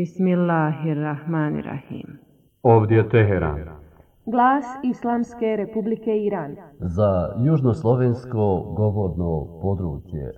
Bismillahirrahmanirrahim. Ovdje je Teheran. Glas Islamske Republike Iran. Za južnoslovensko govorno područje.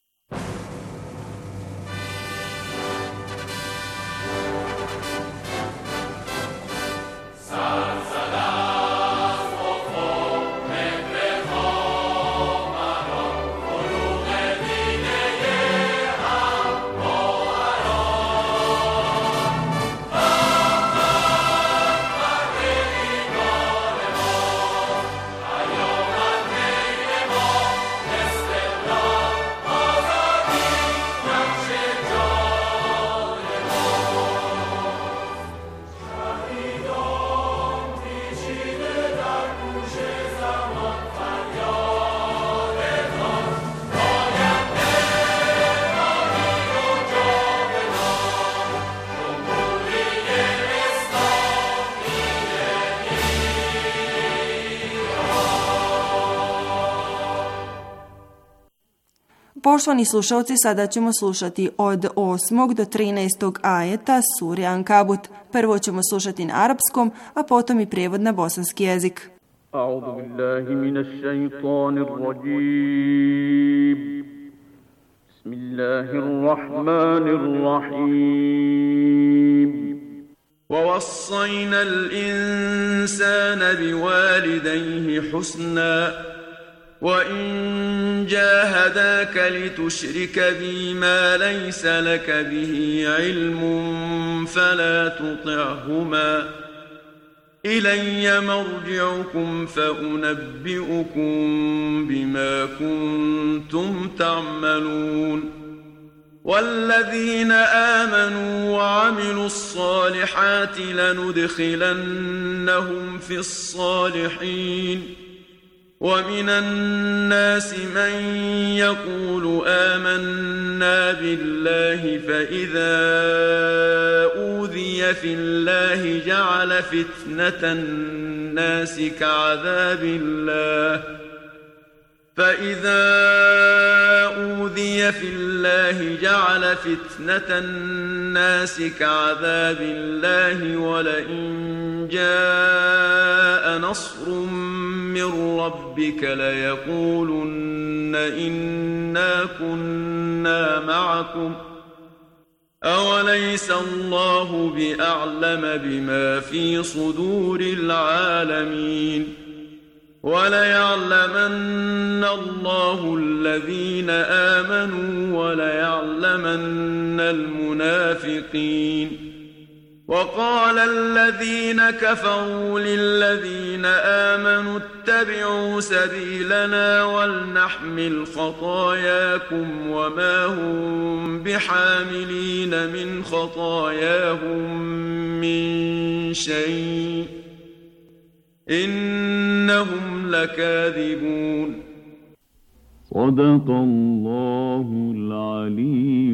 Poštovani slušalci, sada ćemo slušati od 8. do 13. ajeta sure Ankabut. Prvo ćemo slušati na arapskom, a potom i prijevod na bosanski jezik. A'udhu billahi minash shaitanir rajim. Bismillahirrahmanirrahim. وَوَصَّيْنَا الْإِنسَانَ بِوَالِدَيْهِ حُسْنًا وَإِنْ جَاهَدَاكَ لِتُشْرِكَ بِي مَا لَيْسَ لَكَ بِهِ عِلْمٌ فَلَا تُطِعْهُمَا إِلَيَّ مَرْجِعُكُمْ فَأُنَبِّئُكُمْ بِمَا كُنْتُمْ تَعْمَلُونَ وَالَّذِينَ آمَنُوا وَعَمِلُوا الصَّالِحَاتِ لَنُدْخِلَنَّهُمْ فِي الصَّالِحِينَ وَمِنَ النَّاسِ مَنْ يَقُولُ آمَنَّا بِاللَّهِ فَإِذَا أُوذِيَ فِي اللَّهِ جَعَلَ فِتْنَةَ النَّاسِ كَعَذَابِ اللَّهِ وَلَئِنْ جَاءَ نَصْرٌ مِّن رَّبِّكَ لَيَقُولُنَّ إِنَّا كُنَّا مَعَكُمْ أَوَلَيْسَ اللَّهُ بِأَعْلَمَ بِمَا فِي صُدُورِ الْعَالَمِينَ وَلَيَعْلَمَنَّ اللَّهُ الَّذِينَ آمَنُوا وَلَيَعْلَمَنَّ الْمُنَافِقِينَ وَقَالَ الَّذِينَ كَفَرُوا لِلَّذِينَ آمَنُوا اتَّبِعُوا سَبِيلَنَا وَلْنَحْمِلْ خَطَايَاكُمْ وَمَا هُمْ بِحَامِلِينَ مِنْ خَطَايَاهُمْ مِنْ شَيْءٍ إِنَّهُمْ لَكَاذِبُونَ صدق الله العلي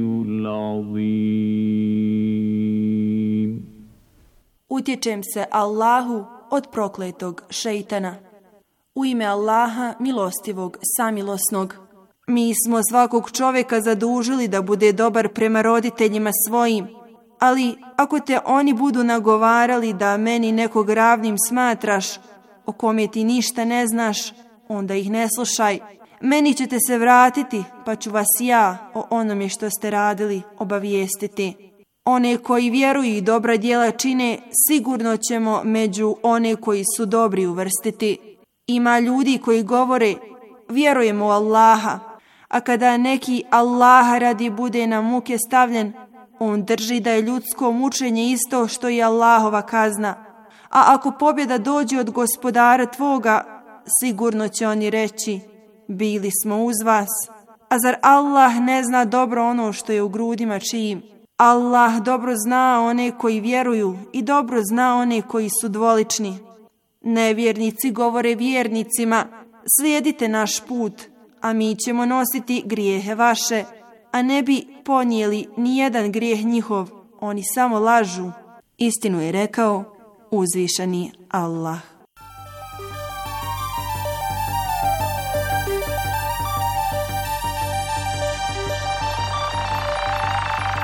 العظيم. Utječem se Allahu od prokletog šejtana. U ime Allaha, milostivog, samilosnog. Mi smo svakog čovjeka zadužili da bude dobar prema roditeljima svojim, ali ako te oni budu nagovarali da meni nekog ravnim smatraš, o kome ti ništa ne znaš, onda ih ne slušaj. Meni ćete se vratiti, pa ću vas ja o onome što ste radili obavijestiti. One koji vjeruju i dobra djela čine, sigurno ćemo među one koji su dobri uvrstiti. Ima ljudi koji govore, vjerujemo u Allaha, a kada neki Allaha radi bude na muke stavljen, on drži da je ljudsko mučenje isto što i Allahova kazna. A ako pobjeda dođe od gospodara tvoga, sigurno će oni reći, bili smo uz vas. A zar Allah ne zna dobro ono što je u grudima čijim? Allah dobro zna one koji vjeruju i dobro zna one koji su dvolični. Nevjernici govore vjernicima, slijedite naš put, a mi ćemo nositi grijehe vaše, a ne bi ponijeli ni jedan grijeh njihov, oni samo lažu. Istinu je rekao uzvišeni Allah.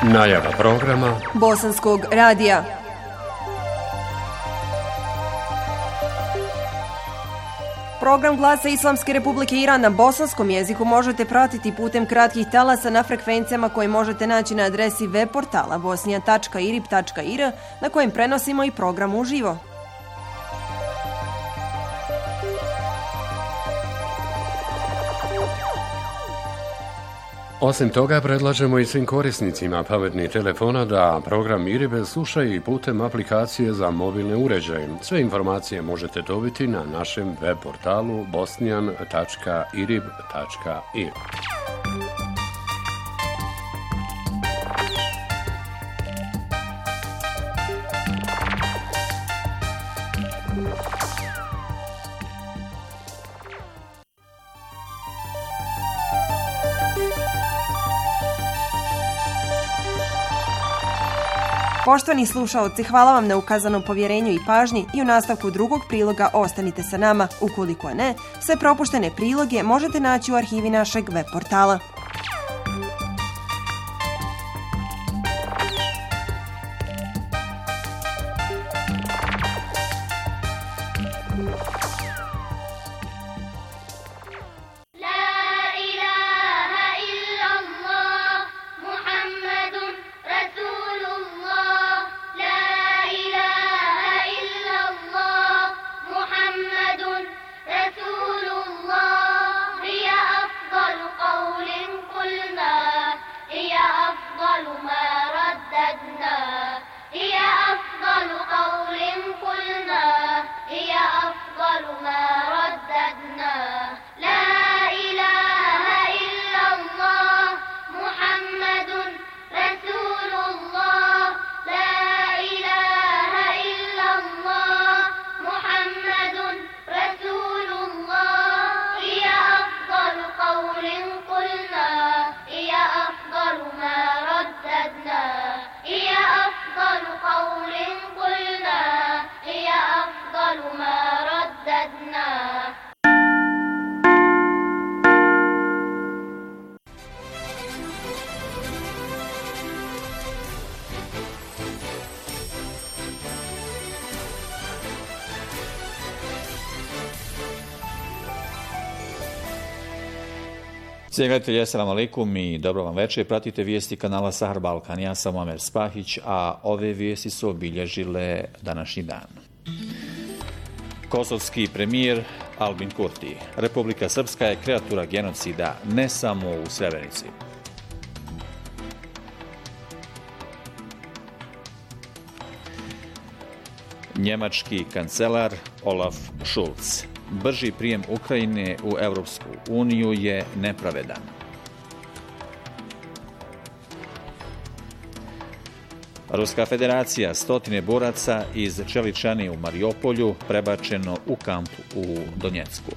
Najava programa Bosanskog radija. Program Glasa Islamske Republike Iran na bosanskom jeziku možete pratiti putem kratkih talasa na frekvencijama koje možete naći na adresi web portala bosnija.irib.ir na kojem prenosimo i program uživo. Osim toga, predlažemo i svim korisnicima pametnih telefona da program IRIB slušaju i putem aplikacije za mobilne uređaje. Sve informacije možete dobiti na našem web portalu bosnian.irib.ir. Poštovani slušaoci, hvala vam na ukazanom povjerenju i pažnji i u nastavku drugog priloga ostanite sa nama. Ukoliko ne, sve propuštene priloge možete naći u arhivi našeg web portala. Cijenjeni gledatelji, assalamu alaikum i dobro vam večer. Pratite vijesti kanala Sahar Balkan. Ja sam Omer Spahić, a ove vijesti su obilježile današnji dan. Kosovski premijer Albin Kurti. Republika Srpska je kreatura genocida ne samo u Srebrenici. Njemački kancelar Olaf Scholz. Brži prijem Ukrajine u Europsku uniju je nepravedan. Ruska federacija, 100 boraca iz Čeličani u Mariupolju prebačeno u kamp u Donjecku.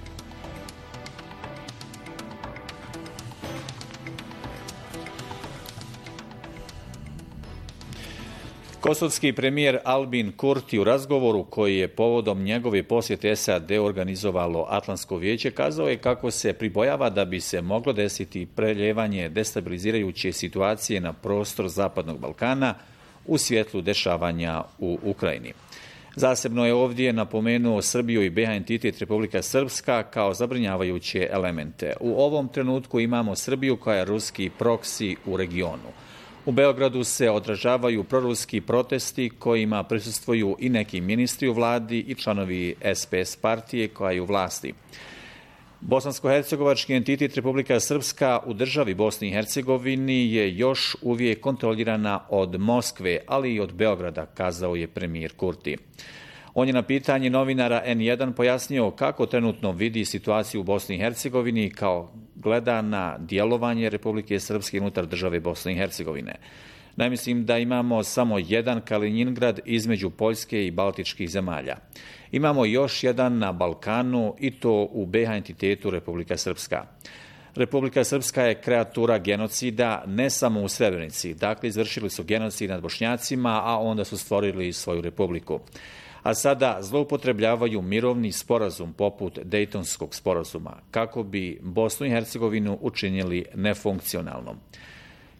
Kosovski premijer Albin Kurti u razgovoru koji je povodom njegove posjete SAD organizovalo Atlantsko vijeće kazao je kako se pribojava da bi se moglo desiti preljevanje destabilizirajuće situacije na prostor Zapadnog Balkana u svjetlu dešavanja u Ukrajini. Zasebno je ovdje napomenuo Srbiju i BiH entitet Republika Srpska kao zabrinjavajuće elemente. U ovom trenutku imamo Srbiju koja je ruski proksi u regionu. U Beogradu se odražavaju proruski protesti kojima prisustvuju i neki ministri u vladi i članovi SPS partije koja je u vlasti. Bosansko-hercegovački entitet Republika Srpska u državi Bosni i Hercegovini je još uvijek kontrolirana od Moskve, ali i od Beograda, kazao je premijer Kurti. On je na pitanje novinara N1 pojasnio kako trenutno vidi situaciju u Bosni i Hercegovini kao gleda na djelovanje Republike Srpske unutar države Bosne i Hercegovine. Mislim da imamo samo jedan Kaliningrad između Poljske i Baltičkih zemalja. Imamo još jedan na Balkanu i to u BiH entitetu Republika Srpska. Republika Srpska je kreatura genocida ne samo u Srebrenici. Dakle, izvršili su genocid nad Bošnjacima, a onda su stvorili svoju republiku. A sada zloupotrebljavaju mirovni sporazum poput Dejtonskog sporazuma kako bi Bosnu i Hercegovinu učinili nefunkcionalnom.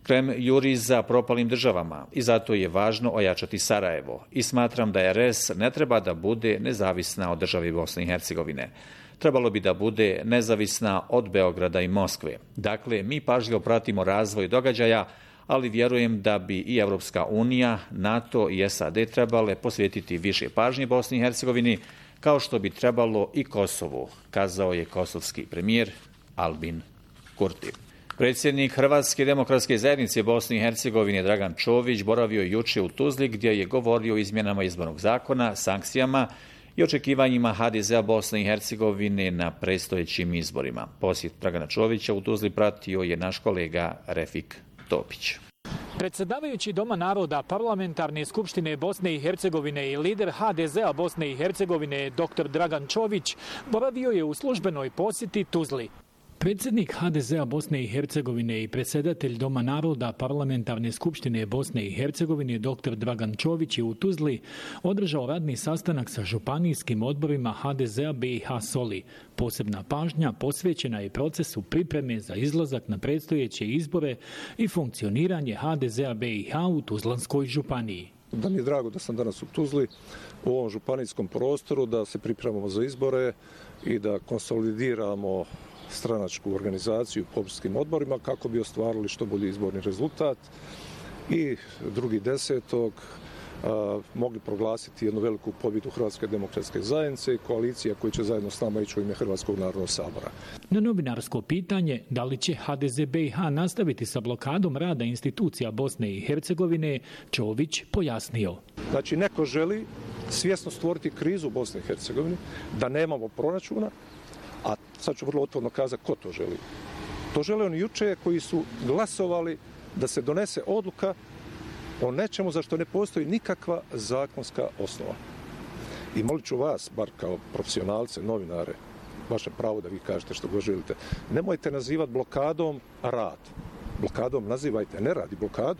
Krem juri za propalim državama i zato je važno ojačati Sarajevo. I smatram da RS ne treba da bude nezavisna od države Bosne i Hercegovine. Trebalo bi da bude nezavisna od Beograda i Moskve. Dakle, mi pažljivo pratimo razvoj događaja, ali vjerujem da bi i Evropska unija, NATO i SAD trebale posvetiti više pažnje Bosni i Hercegovini, kao što bi trebalo i Kosovu, kazao je kosovski premijer Albin Kurti. Predsjednik Hrvatske demokratske zajednice Bosne i Hercegovine Dragan Čović boravio je juče u Tuzli gdje je govorio o izmjenama izbornog zakona, sankcijama i očekivanjima HDZ-a Bosne i Hercegovine na predstojećim izborima. Posjet Dragana Čovića u Tuzli pratio je naš kolega Refik Topić. Predsjedavajući Doma naroda Parlamentarne skupštine Bosne i Hercegovine i lider HDZ-a Bosne i Hercegovine dr. Dragan Čović boravio je u službenoj posjeti Tuzli. Predsjednik HDZ-a Bosne i Hercegovine i predsjedatelj Doma naroda Parlamentarne skupštine Bosne i Hercegovine dr. Dragan Čović je u Tuzli održao radni sastanak sa županijskim odborima HDZ-a BiH Soli. Posebna pažnja posvećena je procesu pripreme za izlazak na predstojeće izbore i funkcioniranje HDZ-a BiH u Tuzlanskoj županiji. Da mi je drago da sam danas u Tuzli, u ovom županijskom prostoru, da se pripremamo za izbore i da konsolidiramo stranačku organizaciju po opštinskim odborima kako bi ostvarili što bolji izborni rezultat i 2.10. mogli proglasiti jednu veliku pobjedu Hrvatske demokratske zajednice i koalicija koja će zajedno s nama ići u ime Hrvatskog narodnog sabora. Na novinarsko pitanje da li će HDZ BiH nastaviti sa blokadom rada institucija Bosne i Hercegovine, Čović pojasnio. Znači, neko želi svjesno stvoriti krizu u Bosni i Hercegovini, da nemamo proračuna, a sad ću vrlo otvoreno kazati ko to želi. To žele oni juče koji su glasovali da se donese odluka o nečemu za što ne postoji nikakva zakonska osnova. I molit ću vas, bar kao profesionalce, novinare, vaše pravo da vi kažete što god želite, nemojte nazivati blokadom rad. Blokadom nazivajte nerad i blokadu.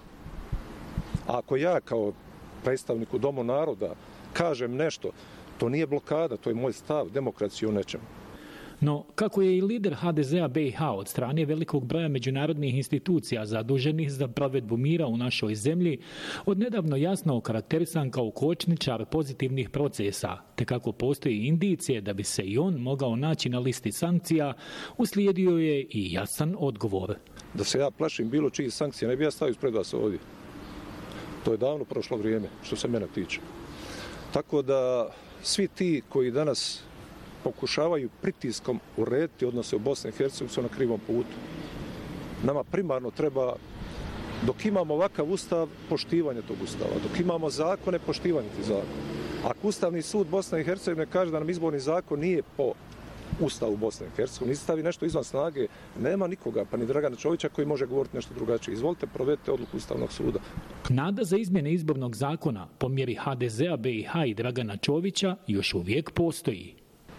A ako ja kao predstavnik u Domu naroda kažem nešto, to nije blokada, to je moj stav, demokracije o nečemu. No, kako je i lider HDZ-a BiH od strane velikog broja međunarodnih institucija zaduženih za provedbu mira u našoj zemlji, odnedavno jasno okarakterisan kao kočničar pozitivnih procesa, te kako postoji indicije da bi se i on mogao naći na listi sankcija, uslijedio je i jasan odgovor. Da se ja plašim bilo čiji sankcija, ne bi ja stavio ispred vas ovdje. To je davno prošlo vrijeme, što se mene tiče. Tako da svi ti koji danas pokušavaju pritiskom urediti odnose u Bosni i Hercegovini su na krivom putu. Nama primarno treba, dok imamo ovakav ustav, poštivanje tog ustava. Dok imamo zakone, poštivanje tih zakona. Ako Ustavni sud Bosne i Hercegovine kaže da nam izborni zakon nije po Ustavu Bosne i Hercegovine, stavi nešto izvan snage, nema nikoga, pa ni Dragana Čovića koji može govoriti nešto drugačije. Izvolite, provedite odluku Ustavnog suda. Nada za izmjene izbornog zakona po mjeri HDZ-a BiH i Dragana Čovića još uvijek postoji.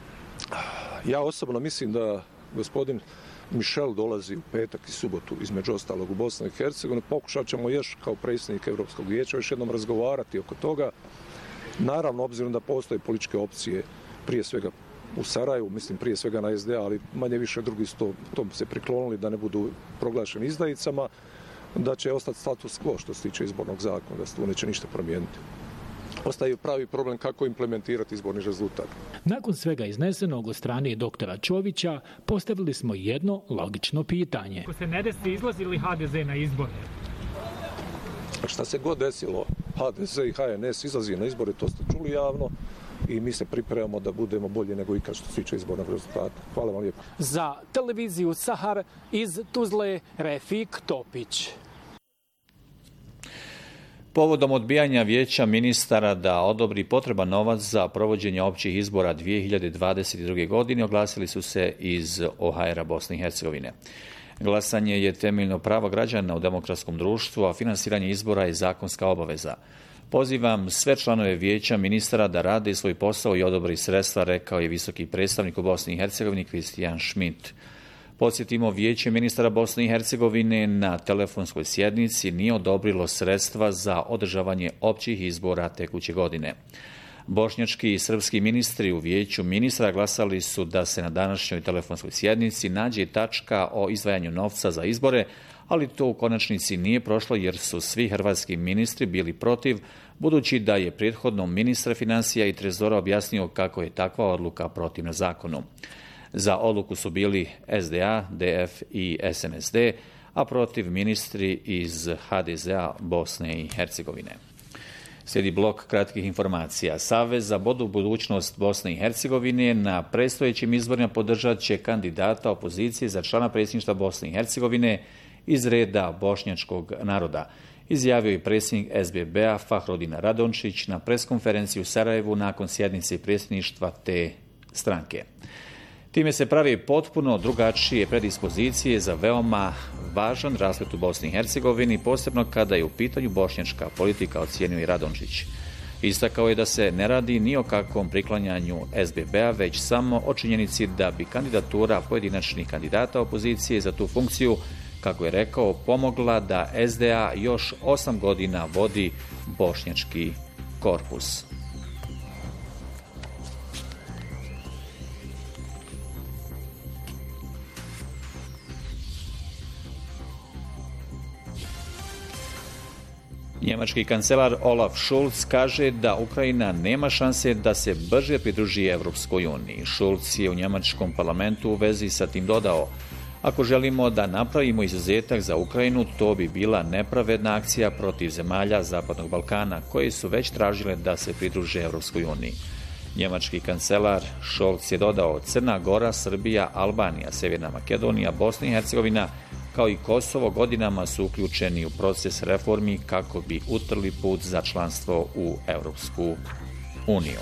Ja osobno mislim da gospodin Michel dolazi u petak i subotu, između ostalog u Bosnu i Hercegovinu. Pokušat ćemo još kao predsjednik Europskog vijeća još jednom razgovarati oko toga. Naravno, obzirom da postoje političke opcije, prije svega u Sarajevu, mislim prije svega na SDA, ali manje više drugi su to se priklonili da ne budu proglašeni izdajicama, da će ostati status quo što se tiče izbornog zakona, da se tu neće ništa promijeniti. Ostaje pravi problem kako implementirati izborni rezultat. Nakon svega iznesenog od strane doktora Čovića, postavili smo jedno logično pitanje. Ako se ne desi, izlazi li HDZ na izbore? Šta se god desilo, HDZ i HNS izlazi na izbore, to ste čuli javno, i mi se pripremamo da budemo bolji nego ikad što se tiče izbornog rezultata. Hvala vam lijepo. Za televiziju Sahar iz Tuzle, Refik Topić. Povodom odbijanja vijeća ministara da odobri potreban novac za provođenje općih izbora 2022. godine oglasili su se iz OHR-a Bosne i Hercegovine. Glasanje je temeljno pravo građana u demokratskom društvu, a finansiranje izbora je zakonska obaveza. Pozivam sve članove vijeća ministara da rade svoj posao i odobri sredstva, rekao je visoki predstavnik u Bosni i Hercegovini Kristijan Schmidt. Podsjetimo, vijeće ministara Bosne i Hercegovine na telefonskoj sjednici nije odobrilo sredstva za održavanje općih izbora tekuće godine. Bošnjački i srpski ministri u vijeću ministra glasali su da se na današnjoj telefonskoj sjednici nađe tačka o izdvajanju novca za izbore, ali to u konačnici nije prošlo jer su svi hrvatski ministri bili protiv, budući da je prethodno ministar financija i trezora objasnio kako je takva odluka protivna zakonu. Za odluku su bili SDA, DF i SNSD, a protiv ministri iz HDZ-a Bosne i Hercegovine. Slijedi blok kratkih informacija. Savez za bolju budućnost Bosne i Hercegovine na predstojećim izborima podržat će kandidata opozicije za člana predsjedništva Bosne i Hercegovine iz reda bošnjačkog naroda, izjavio je predsjednik SBB-a Fahrodin Radončić na preskonferenciji u Sarajevu nakon sjednice predsjedništva te stranke. Time se pravi potpuno drugačije predispozicije za veoma važan rasplet u Bosni i Hercegovini, posebno kada je u pitanju bošnjačka politika, ocijenio i Radončić. Istakao je da se ne radi ni o kakvom priklanjanju SBB-a, već samo o činjenici da bi kandidatura pojedinačnih kandidata opozicije za tu funkciju, kako je rekao, pomogla da SDA još 8 godina vodi bošnjački korpus. Njemački kancelar Olaf Scholz kaže da Ukrajina nema šanse da se brže pridruži Evropskoj uniji. Scholz je u njemačkom parlamentu u vezi sa tim dodao: ako želimo da napravimo izuzetak za Ukrajinu, to bi bila nepravedna akcija protiv zemalja Zapadnog Balkana, koje su već tražile da se pridruže Evropskoj uniji. Njemački kancelar Scholz je dodao: Crna Gora, Srbija, Albanija, Sjeverna Makedonija, Bosna i Hercegovina kao i Kosovo godinama su uključeni u proces reformi kako bi utrli put za članstvo u Evropsku uniju.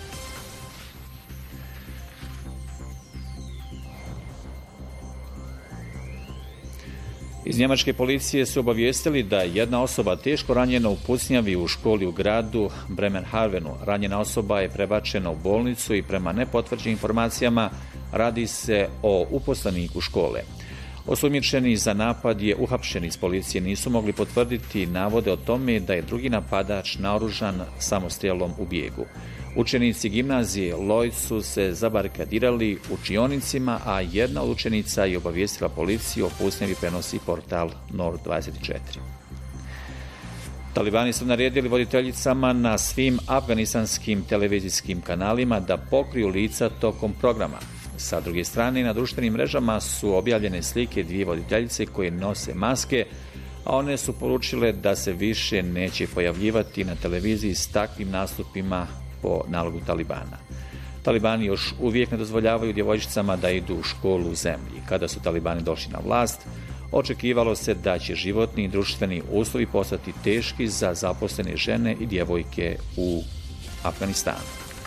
Iz njemačke policije su obavijestili da je jedna osoba teško ranjena u pucnjavi u školi u gradu Bremerhavenu. Ranjena osoba je prebačena u bolnicu i prema nepotvrđenim informacijama radi se o uposleniku škole. Osumnjičeni za napad je uhapšen iz policije, nisu mogli potvrditi navode o tome da je drugi napadač naoružan samostrijelom u bijegu. Učenici gimnazije Lloyd su se zabarikadirali u učionicima, a jedna od učenica je obavijestila policiju o pucnjavi, prenosi portal Nord 24. Talibani su naredili voditeljicama na svim afganistanskim televizijskim kanalima da pokriju lica tokom programa. Sa druge strane, na društvenim mrežama su objavljene slike dvije voditeljice koje nose maske, a one su poručile da se više neće pojavljivati na televiziji s takvim nastupima po nalogu Talibana. Talibani još uvijek ne dozvoljavaju djevojčicama da idu u školu u zemlji. Kada su Talibani došli na vlast, očekivalo se da će životni i društveni uslovi postati teški za zaposlene žene i djevojke u Afganistanu.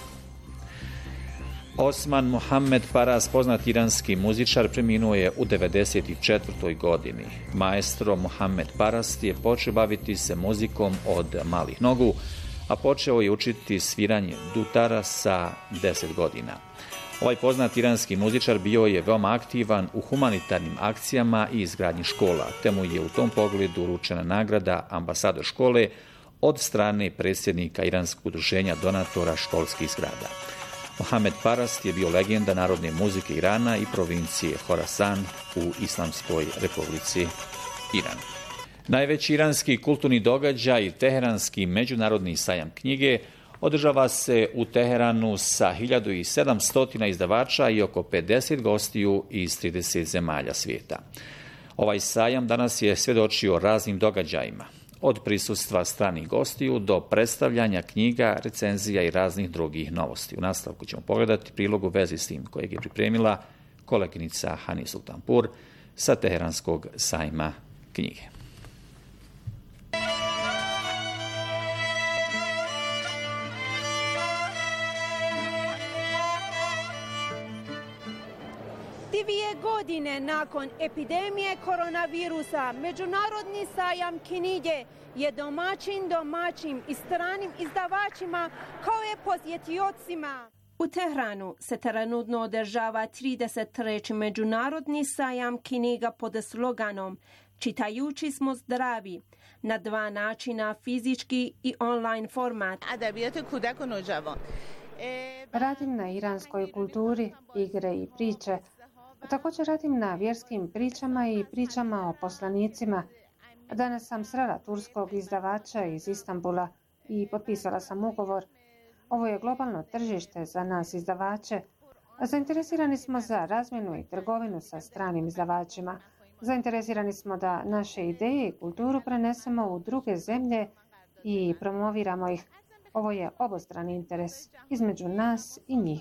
Osman Mohamed Paras, poznat iranski muzičar, preminuo je u 94. godini. Maestro Mohamed Paras je počeo baviti se muzikom od malih nogu, a počeo je učiti sviranje dutara sa 10 godina. Ovaj poznat iranski muzičar bio je veoma aktivan u humanitarnim akcijama i izgradnji škola, te mu je u tom pogledu uručena nagrada ambasador škole od strane predsjednika Iranskog udruženja donatora školskih zgrada. Mohamed Paras je bio legenda narodne muzike Irana i provincije Horasan u Islamskoj republici Iran. Najveći iranski kulturni događaj, Teheranski međunarodni sajam knjige, održava se u Teheranu sa 1700 izdavača i oko 50 gostiju iz 30 zemalja svijeta. Ovaj sajam danas je svjedočio raznim događajima, od prisustva stranih gostiju do predstavljanja knjiga, recenzija i raznih drugih novosti. U nastavku ćemo pogledati prilog u vezi s tim kojeg je pripremila koleginica Hani Sultanpur sa Teheranskog sajma knjige. Godine nakon epidemije koronavirusa, Međunarodni sajam knjige je domaćim i stranim izdavačima kao i posjetiocima. U Tehranu se trenutno održava 33. Međunarodni sajam knjiga pod sloganom Čitajući smo zdravi, na dva načina, fizički i online format. Radim na iranskoj kulturi, igre i priče. Također radim na vjerskim pričama i pričama o poslanicima. Danas sam srela turskog izdavača iz Istanbula i potpisala sam ugovor. Ovo je globalno tržište za nas izdavače. Zainteresirani smo za razmjenu i trgovinu sa stranim izdavačima. Zainteresirani smo da naše ideje i kulturu prenesemo u druge zemlje i promoviramo ih. Ovo je obostrani interes između nas i njih.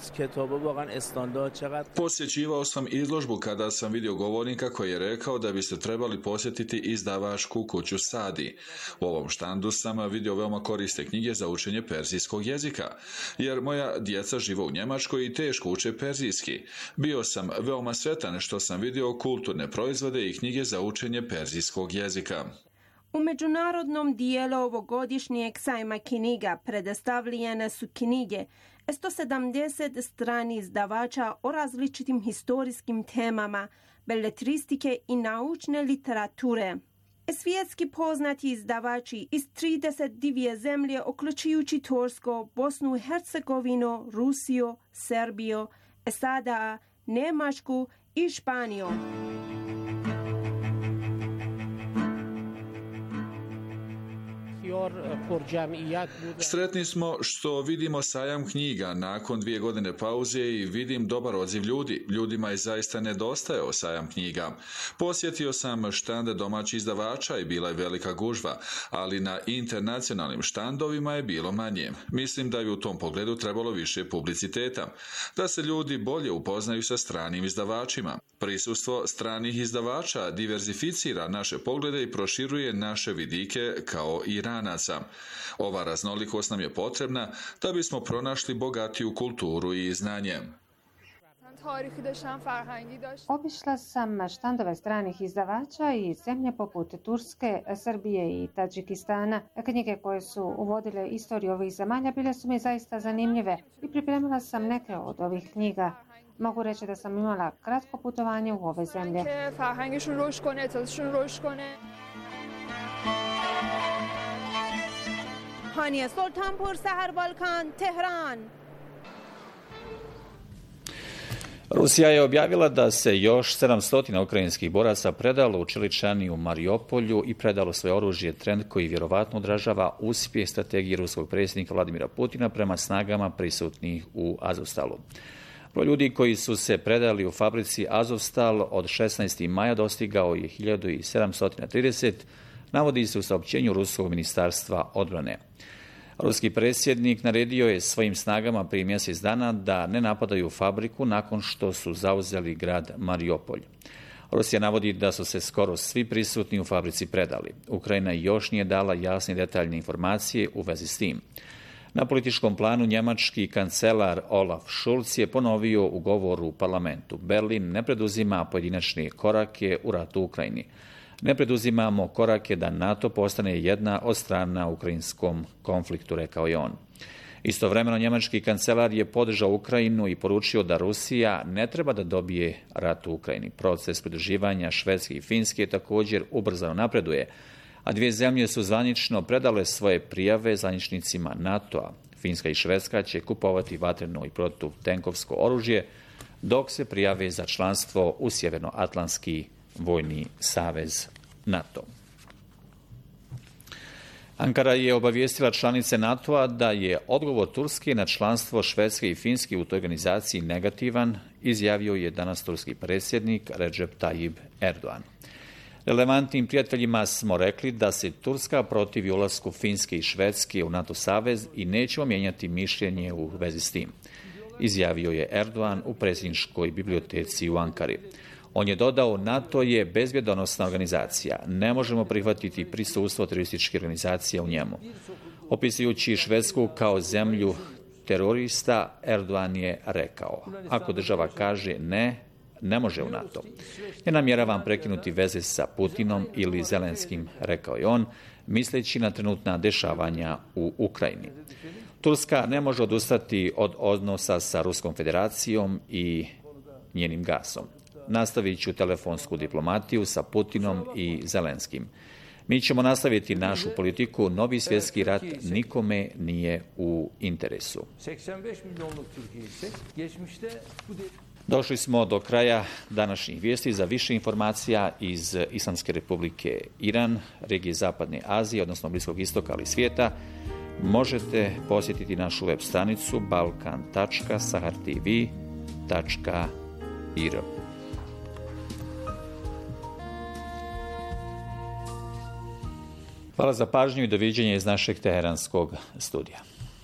Posjećivao sam izložbu kada sam vidio govornika koji je rekao da biste trebali posjetiti izdavačku kuću Sadi. U ovom štandu sam vidio veoma korisne knjige za učenje perzijskog jezika, jer moja djeca žive u Njemačkoj i teško uče perzijski. Bio sam veoma sretan što sam vidio kulturne proizvode i knjige za učenje perzijskog jezika. U međunarodnom dijelu ovogodišnjeg sajma knjiga predstavljene su knjige 170 strani izdavača o različitim historijskim temama, beletristike i naučne literature. Svjetski poznati izdavači iz 32 zemlje, uključujući Tursko, Bosnu i Hercegovinu, Rusiju, Srbiju, SAD, Njemačku i Španiju. Sretni smo što vidimo sajam knjiga nakon 2 godine pauze i vidim dobar odziv ljudi. Ljudima je zaista nedostajao sajam knjiga. Posjetio sam štand domaćih izdavača i bila je velika gužva, ali na internacionalnim štandovima je bilo manje. Mislim da bi u tom pogledu trebalo više publiciteta, da se ljudi bolje upoznaju sa stranim izdavačima. Prisustvo stranih izdavača diverzificira naše poglede i proširuje naše vidike kao Iranaca. Ova raznolikost nam je potrebna da bismo pronašli bogatiju kulturu i znanje. Obišla sam štandove stranih izdavača i zemlje poput Turske, Srbije i Tadžikistana. Knjige koje su uvodile istoriju ovih zemalja bile su mi zaista zanimljive i pripremila sam neke od ovih knjiga. Mogu reći da sam imala kratko putovanje u ove zemlje. Haniye Sultanpur, Sahar Balkan, Tehran. Rusija je objavila da se još 700 ukrajinskih boraca predalo u Čeličani u Mariupolju i predalo svoje oružje, trend koji vjerovatno odražava uspjeh strategije ruskog predsjednika Vladimira Putina prema snagama prisutnih u Azovstalu. Broj ljudi koji su se predali u fabrici Azovstal od 16. maja dostigao je 1730, navodi se u saopćenju Ruskog ministarstva odbrane. Ruski predsjednik naredio je svojim snagama prije mjesec dana da ne napadaju fabriku nakon što su zauzeli grad Mariupolj. Rusija navodi da su se skoro svi prisutni u fabrici predali. Ukrajina još nije dala jasne detaljne informacije u vezi s tim. Na političkom planu njemački kancelar Olaf Scholz je ponovio u govoru u parlamentu: Berlin ne preduzima pojedinačne korake u ratu u Ukrajini. Ne preduzimamo korake da NATO postane jedna od strana u ukrajinskom konfliktu, rekao je on. Istovremeno njemački kancelar je podržao Ukrajinu i poručio da Rusija ne treba da dobije rat u Ukrajini. Proces pridruživanja Švedske i Finske također ubrzano napreduje, a 2 zemlje su zvanično predale svoje prijave zvaničnicima NATO-a. Finska i Švedska će kupovati vatreno i protutenkovsko oružje, dok se prijave za članstvo u Sjevernoatlantski vojni savez NATO. Ankara je obavijestila članice NATO-a da je odgovor Turske na članstvo Švedske i Finske u toj organizaciji negativan, izjavio je danas turski predsjednik Recep Tayyip Erdogan. Relevantnim prijateljima smo rekli da se Turska protivi ulasku Finske i Švedske u NATO savez i nećemo mijenjati mišljenje u vezi s tim, izjavio je Erdogan u predsjedničkoj biblioteci u Ankari. On je dodao: NATO je bezbjedonosna organizacija. Ne možemo prihvatiti prisustvo terorističkih organizacija u njemu. Opisujući Švedsku kao zemlju terorista, Erdogan je rekao: ako država kaže ne, ne može u NATO. Ne namjeravam prekinuti veze sa Putinom ili Zelenskim, rekao je on, misleći na trenutna dešavanja u Ukrajini. Turska ne može odustati od odnosa sa Ruskom federacijom i njenim gasom. Nastavit ću telefonsku diplomatiju sa Putinom i Zelenskim. Mi ćemo nastaviti našu politiku. Novi svjetski rat nikome nije u interesu. Došli smo do kraja današnjih vijesti. Za više informacija iz Islamske republike Iran, regije Zapadne Azije, odnosno Bliskog istoka, ali i svijeta, možete posjetiti našu web stranicu balkan.sahartv.ir. Hvala za pažnju i doviđenje iz našeg teheranskog studija.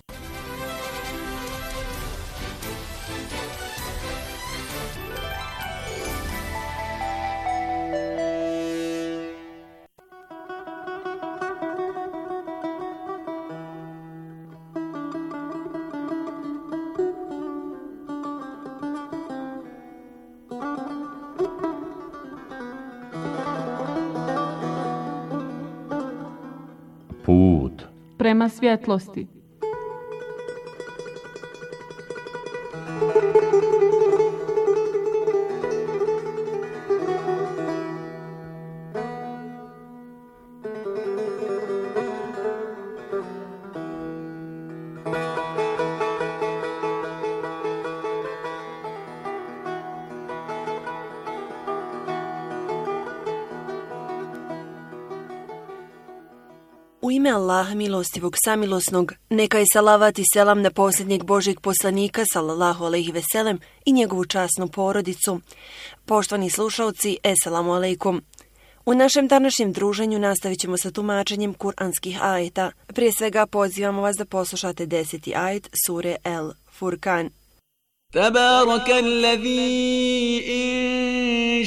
Put prema svjetlosti. U ime Allaha milostivog samilosnog, neka je salavat i selam na posljednjeg Božjeg poslanika, sallallahu alejhi ve sellem, i njegovu časnu porodicu. Poštovani slušalci, eselamu alejkum. U našem današnjem druženju nastavit ćemo sa tumačenjem kuranskih ajeta. Prije svega pozivamo vas da poslušate 10. ajet sure El Furkan. تبارك الذي إن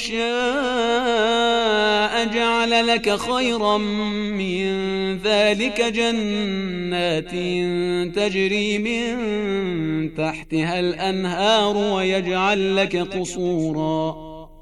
شاء جعل لك خيرا من ذلك جنات تجري من تحتها الأنهار ويجعل لك قصورا.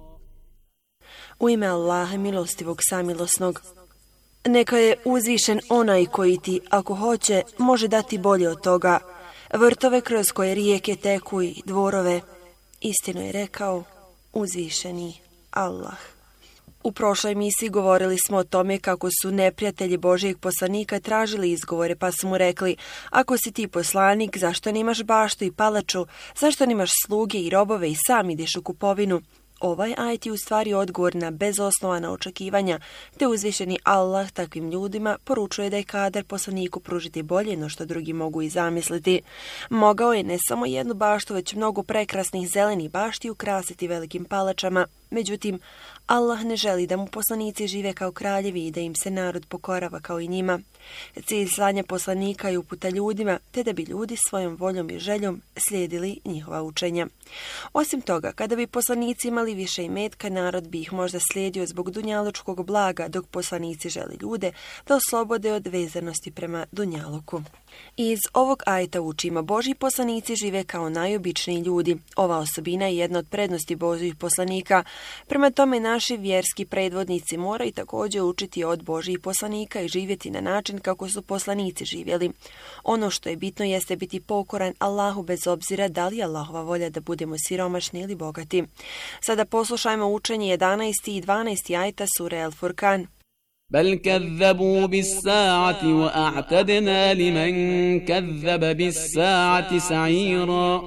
U ime Allaha milostivog samilosnog. Neka je uzvišen onaj koji ti, ako hoće, može dati bolje od toga, vrtove kroz koje rijeke teku i dvorove. Istinu je rekao uzvišeni Allah. U prošloj emisiji govorili smo o tome kako su neprijatelji Božijeg poslanika tražili izgovore, pa su mu rekli: ako si ti poslanik, zašto nemaš baštu i palaču, zašto nemaš sluge i robove i sam ideš u kupovinu? Ovaj ajet je u stvari odgovor na bezosnovana očekivanja, te uzvišeni Allah takvim ljudima poručuje da je kadar poslaniku pružiti bolje no što drugi mogu i zamisliti. Mogao je ne samo jednu baštu, već mnogo prekrasnih zelenih bašti ukrasiti velikim palačama. Međutim, Allah ne želi da mu poslanici žive kao kraljevi i da im se narod pokorava kao i njima. Cilj slanja poslanika je uputa ljudima, te da bi ljudi svojom voljom i željom slijedili njihova učenja. Osim toga, kada bi poslanici imali više imetka, narod bi ih možda slijedio zbog dunjalučkog blaga, dok poslanici žele ljude da oslobode od vezanosti prema dunjaluku. Iz ovog ajeta učimo: Božji poslanici žive kao najobičniji ljudi. Ova osobina je jedna od prednosti Božjih poslanika. Prema tome, naši vjerski predvodnici moraju također učiti od Božjih poslanika i živjeti na način kako su poslanici živjeli. Ono što je bitno jeste biti pokoran Allahu bez obzira da li je Allahova volja da budemo siromašni ili bogati. Sada poslušajmo učenje 11. i 12. ajeta sure El Furkan. بل كذبوا بالساعة وأعتدنا لمن كذب بالساعة سعيرا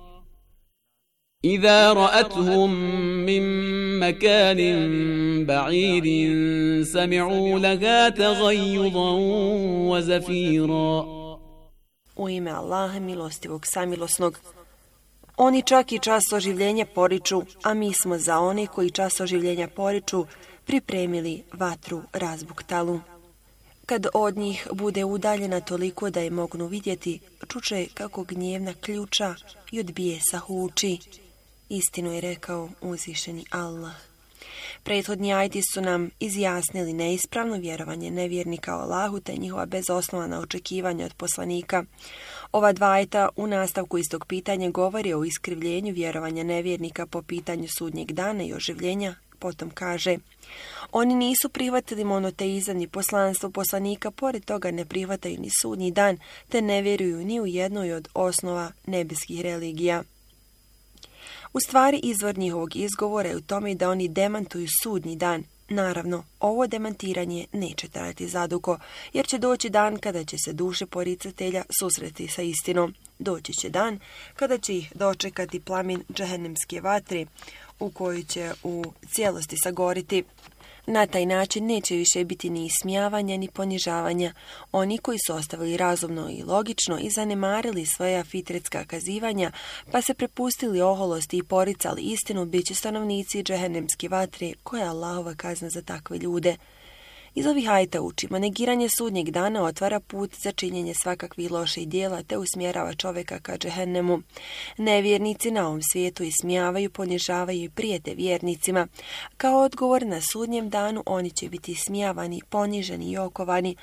إذا رأتهم من مكان بعيد سمعوا لها تغيظا وزفيرا. U ime Allaha milostivog samilosnog. Oni čak i čas oživljenja poriču, a mi smo za one koji čas oživljenja poriču pripremili vatru razbuktalu. Kad od njih bude udaljena toliko da je mognu vidjeti, čuče kako gnjevna ključa i od bijesa huči. Istinu je rekao uzvišeni Allah. Prethodni ajeti su nam izjasnili neispravno vjerovanje nevjernika o Allahu te njihova bezosnovana očekivanja od poslanika. Ova dva ajeta u nastavku istog pitanja govori o iskrivljenju vjerovanja nevjernika po pitanju sudnjeg dana i oživljenja. Potom kaže: oni nisu prihvatili monoteizam ni poslanstvo poslanika, pored toga ne prihvataju ni sudnji dan, te ne vjeruju ni u jednoj od osnova nebeskih religija. U stvari, izvor njihovog izgovora je u tome da oni demantuju sudnji dan. Naravno, ovo demantiranje neće trajati zadugo, jer će doći dan kada će se duše poricatelja susreti sa istinom. Doći će dan kada će ih dočekati plamen džehennemske vatre u koju će u cijelosti sagoriti. Na taj način neće više biti ni ismijavanja ni ponižavanja. Oni koji su ostavili razumno i logično i zanemarili svoja fitretska kazivanja, pa se prepustili oholosti i poricali istinu, bit će stanovnici džehennemske vatre, koja je Allahova kazna za takve ljude. Iz ovih ajeta učimo, negiranje sudnjeg dana otvara put za činjenje svakakvih loših djela te usmjerava čovjeka ka džehennemu. Nevjernici na ovom svijetu ismijavaju, ponižavaju i prijete vjernicima. Kao odgovor na sudnjem danu oni će biti ismijavani, poniženi i okovani.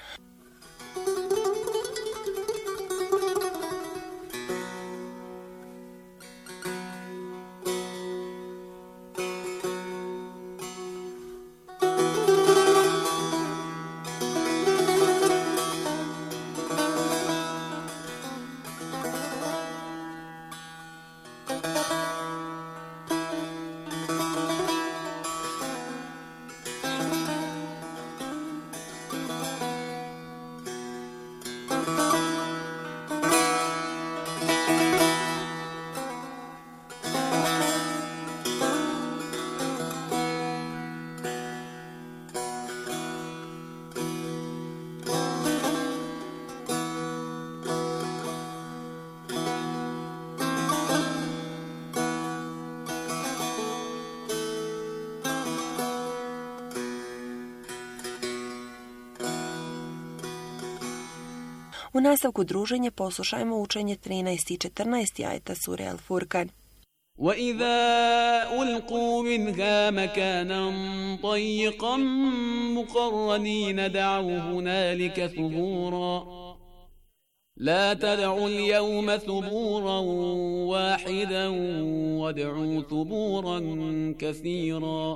U nastavku druženja poslušajmo učenje 13. i 14. ajeta sure Al-Furqan. وَإِذَا أُلْقُوا مِنْهَا مَكَانًا ضَيِّقًا مُقَرَّنِينَ دَعَوْا هُنَالِكَ ثُبُورًا لَا تَدْعُوا الْيَوْمَ ثُبُورًا وَاحِدًا وَادْعُوا ثُبُورًا كَثِيرًا.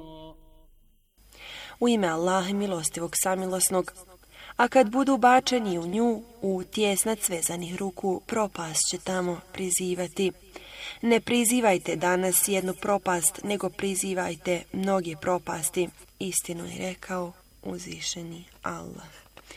U ime Allaha milostivog samilosnog. A kad budu bačeni u nju, u tjesnac svezanih ruku, propast će tamo prizivati. Ne prizivajte danas jednu propast, nego prizivajte mnoge propasti. Istinu je rekao uzvišeni Allah.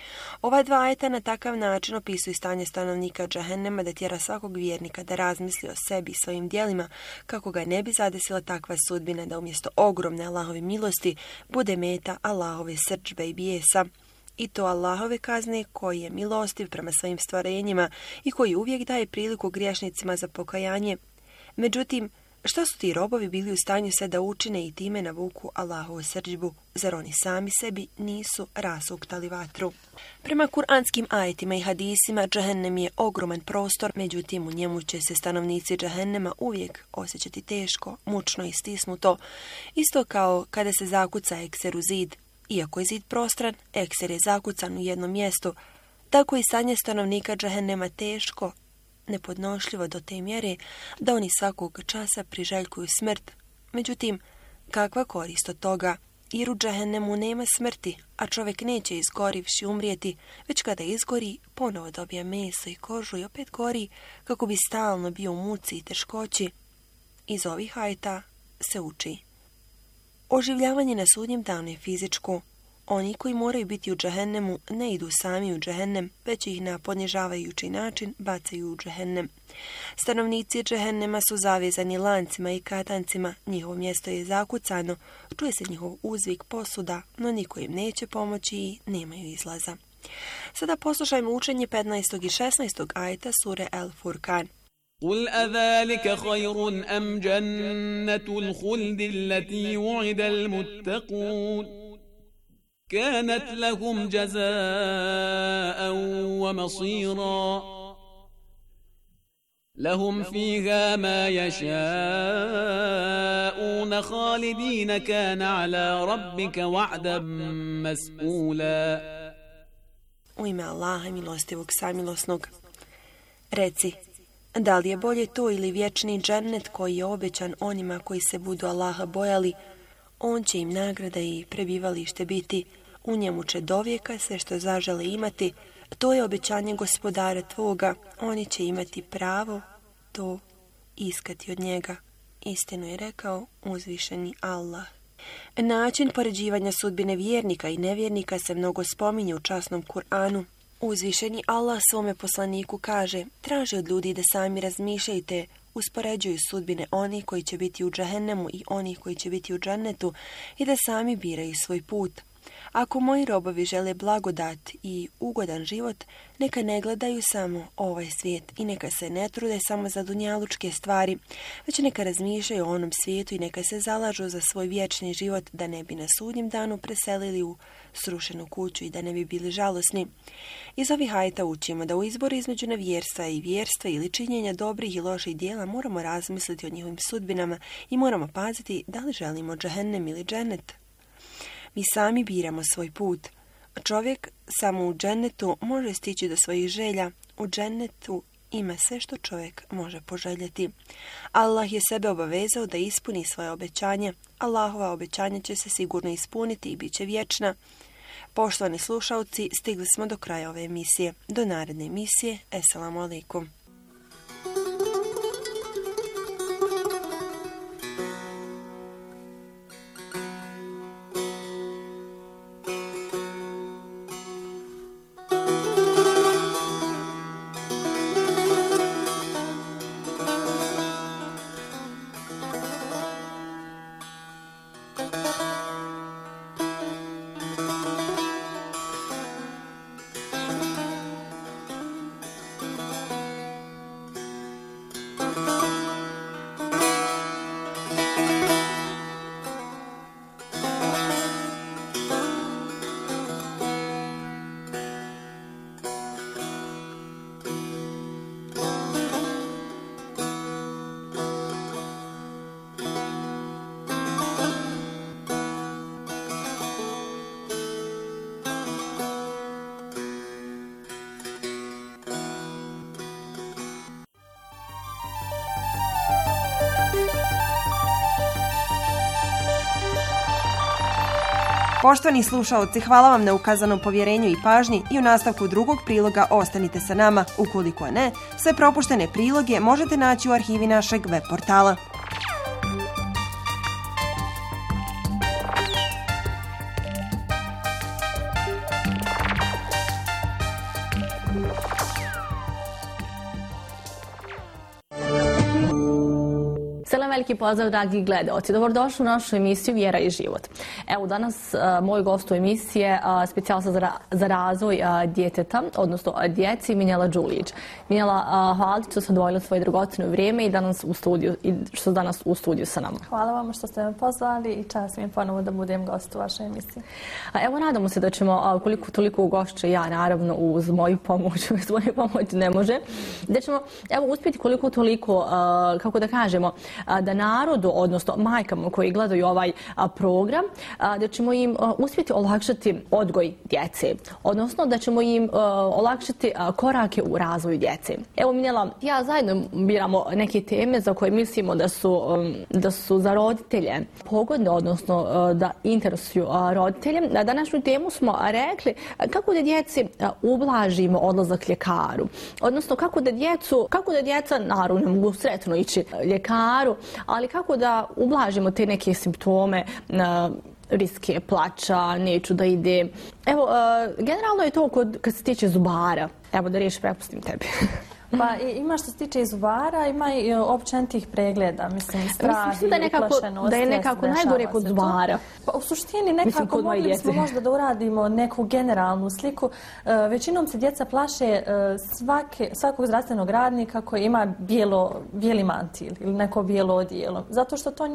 Ova dva ajeta na takav način opisuju stanje stanovnika džahennema, da tjera svakog vjernika da razmisli o sebi i svojim djelima, kako ga ne bi zadesila takva sudbina da umjesto ogromne Allahove milosti bude meta Allahove srdžbe i bijesa. I to Allahove kazne koji je milostiv prema svojim stvorenjima i koji uvijek daje priliku griješnicima za pokajanje. Međutim, što su ti robovi bili u stanju sve da učine i time navuku Allahovu srdžbu? Zar oni sami sebi nisu rasuktali vatru? Prema kuranskim ajetima i hadisima, džehennem je ogroman prostor, međutim u njemu će se stanovnici džehennema uvijek osjećati teško, mučno i stisnuto, isto kao kada se zakuca ekser u zid. Iako je zid prostran, ekser je zakucan u jednom mjestu, tako i stanje stanovnika džehennema teško, nepodnošljivo do te mjere da oni svakog časa priželjkuju smrt. Međutim, kakva korist od toga? Jer u džehennemu nema smrti, a čovjek neće izgorivši umrijeti, već kada izgori, ponovo dobije meso i kožu i opet gori, kako bi stalno bio u muci i teškoći. Iz ovih ajeta se uči. Oživljavanje na sudnjem danu je fizičko. Oni koji moraju biti u džehennemu ne idu sami u džehennem, već ih na ponižavajući način bacaju u džehennem. Stanovnici džehennema su zavezani lancima i katancima, njihovo mjesto je zakucano, čuje se njihov uzvik posuda, no niko im neće pomoći i nemaju izlaza. Sada poslušajmo učenje 15. i 16. ajeta sure Al-Furqan. قل أذلك خير أم جنة الخلد التي وعد المتقون كانت لهم جزاء ومصيرا لهم فيها ما يشاءون خالدين كان على ربك وعدا مسئولا. U ime Allaha milostivog samilosnog. Reci, da li je bolje to ili vječni džennet koji je obećan onima koji se budu Allaha bojali? On će im nagrada i prebivalište biti. U njemu će dovijeka sve što zažele imati. To je obećanje gospodara tvoga. Oni će imati pravo to iskati od njega. Istinu je rekao uzvišeni Allah. Način poređivanja sudbine vjernika i nevjernika se mnogo spominje u časnom Kur'anu. Uzvišeni Allah svome poslaniku kaže: traži od ljudi da sami razmišljaju te uspoređuju sudbine onih koji će biti u džehennemu i onih koji će biti u džennetu i da sami biraju svoj put. Ako moji robovi žele blagodat i ugodan život, neka ne gledaju samo ovaj svijet i neka se ne trude samo za dunjalučke stvari, već neka razmišljaju o onom svijetu i neka se zalažu za svoj vječni život, da ne bi na sudnjem danu preselili u srušenu kuću i da ne bi bili žalosni. Iz ovih ajeta učimo da u izboru između nevjerstva i vjerstva ili činjenja dobrih i loših dijela moramo razmisliti o njihovim sudbinama i moramo paziti da li želimo džehennem ili džennet. Mi sami biramo svoj put. Čovjek samo u džennetu može stići do svojih želja. U džennetu ima sve što čovjek može poželjeti. Allah je sebe obavezao da ispuni svoje obećanje. Allahova obećanja će se sigurno ispuniti i bit će vječna. Poštovani slušalci, stigli smo do kraja ove emisije. Do naredne emisije. Esselamu alaikum. Poštovani slušaoci, hvala vam na ukazanom povjerenju i pažnji i u nastavku drugog priloga ostanite sa nama. Ukoliko ne, sve propuštene priloge možete naći u arhivi našeg web portala. Veliki pozdrav, dragi gledaoci. Dobrodošli u našu emisiju Vjera i život. Evo danas moj gost u emisiji je specijalista za razvoj djeteta, odnosno djeci, Minjela Đulić. Minjela, hvala ti što ste odvojili svoje dragocjeno vrijeme i što ste danas u studiju sa nama. Hvala vam što ste me pozvali i čast mi je ponovo da budem gost u vašoj emisiji. Evo, nadamo se da ćemo koliko toliko ugošće, ja naravno uz moju pomoć, uz moju pomoć ne može, da ćemo uspjeti koliko toliko, kako da kažemo, da narodu, odnosno majkama koji gledaju ovaj program, da ćemo im uspjeti olakšati odgoj djece, odnosno da ćemo im olakšati korake u razvoju djece. Evo, Minjela, ja zajedno biramo neke teme za koje mislimo da su za roditelje pogodne, odnosno da interesuju roditelje. Na današnju temu smo rekli kako da djeci ublažimo odlazak ljekaru, odnosno kako da djeca, naravno, ne mogu sretno ići ljekaru, ali kako da ublažimo te neke simptome, riske plača, neću da ide. Evo, generalno je to kad se tiče zubara. Evo da riješi, prepustim tebi. Pa ima što se tiče zubara, ima i općenitih pregleda, mislim, strah i uplašenost. Da je nekako najgore kod zubara. Pa u suštini nekako mogli smo možda da uradimo neku generalnu sliku. Većinom se djeca plaše svakog zdravstvenog radnika koji ima bijeli mantil ili neko bijelo odijelo. Zato